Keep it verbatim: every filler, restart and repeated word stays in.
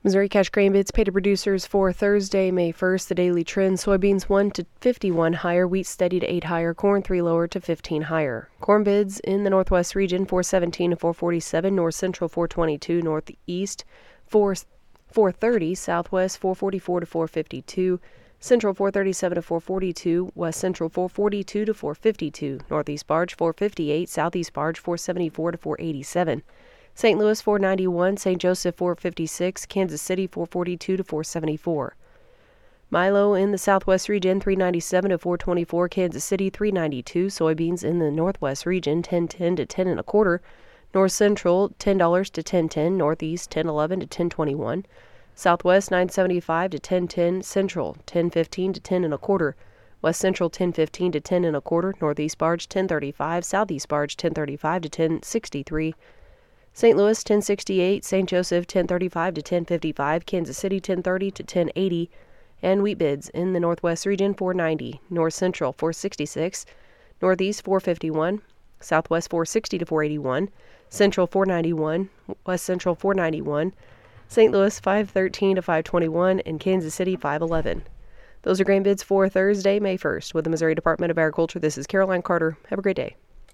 Missouri cash grain bids paid to producers for Thursday, May first. The daily trend: soybeans one to fifty-one higher, wheat steady to eight higher, corn three lower to fifteen higher. Corn bids in the Northwest region: four seventeen to four forty-seven, North Central four twenty-two, Northeast four thirty, Southwest four forty-four to four fifty-two, Central four thirty-seven to four forty-two, West Central four forty-two to four fifty-two, Northeast barge four fifty-eight, Southeast barge four seventy-four to four eighty-seven. Saint Louis four ninety-one, Saint Joseph four fifty-six, Kansas City four forty-two to four seventy-four. Milo in the Southwest region three ninety-seven to four twenty-four, Kansas City three ninety-two. Soybeans in the Northwest region ten ten to ten and a quarter, North Central ten dollars to ten ten, Northeast ten eleven to ten twenty-one, Southwest nine seventy-five to ten ten, Central ten fifteen to ten and a quarter, West Central ten fifteen to ten and a quarter, Northeast barge ten thirty-five, Southeast barge ten thirty-five to ten sixty-three. Saint Louis ten sixty-eight, Saint Joseph ten thirty-five to ten fifty-five, Kansas City ten thirty to ten eighty, and wheat bids in the Northwest region four ninety, North Central four sixty-six, Northeast four fifty-one, Southwest four sixty to four eighty-one, Central four ninety-one, West Central four ninety-one, Saint Louis five thirteen to five twenty-one, and Kansas City five eleven. Those are grain bids for Thursday, May first. With the Missouri Department of Agriculture, this is Caroline Carter. Have a great day.